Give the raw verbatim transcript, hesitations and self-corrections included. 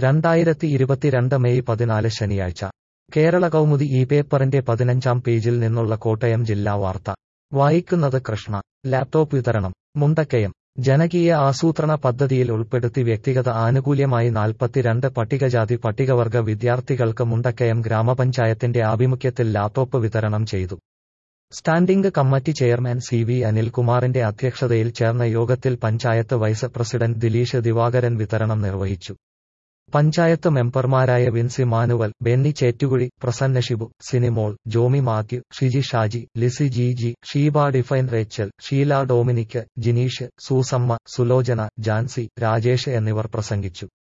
രണ്ടായിരത്തി ഇരുപത്തിരണ്ട് മെയ് പതിനാല് ശനിയാഴ്ച കേരള കൗമുദി ഈ പേപ്പറിന്റെ പതിനഞ്ചാം പേജിൽ നിന്നുള്ള കോട്ടയം ജില്ലാ വാർത്ത വായിക്കുന്നത് കൃഷ്ണ. ലാപ്ടോപ്പ് വിതരണം. മുണ്ടക്കയം. ജനകീയ ആസൂത്രണ പദ്ധതിയിൽ ഉൾപ്പെടുത്തി വ്യക്തിഗത ആനുകൂല്യമായി നാൽപ്പത്തിരണ്ട് പട്ടികജാതി പട്ടികവർഗ വിദ്യാർത്ഥികൾക്ക് മുണ്ടക്കയം ഗ്രാമപഞ്ചായത്തിന്റെ ആഭിമുഖ്യത്തിൽ ലാപ്ടോപ്പ് വിതരണം ചെയ്തു. Standing committee chairman C V അനിൽകുമാറിന്റെ അധ്യക്ഷതയിൽ ചേർന്ന യോഗത്തിൽ പഞ്ചായത്ത് വൈസ് പ്രസിഡന്റ് ദിലീഷ് ദിവാകരൻ വിതരണം നിർവഹിച്ചു. പഞ്ചായത്ത് മെമ്പർമാരായ വിൻസി മാനുവൽ, ബെന്നി ചേറ്റുകുഴി, പ്രസന്ന ഷിബു, സിനിമോൾ, ജോമി മാത്യു, ഷിജി ഷാജി, ലിസി ജി ജി, ഷീബ ഡിഫൈൻ, റേച്ചൽ, ഷീല ഡൊമിനിക്, ജിനീഷ്, സൂസമ്മ, സുലോചന, ജാൻസി, രാജേഷ് എന്നിവർ പ്രസംഗിച്ചു.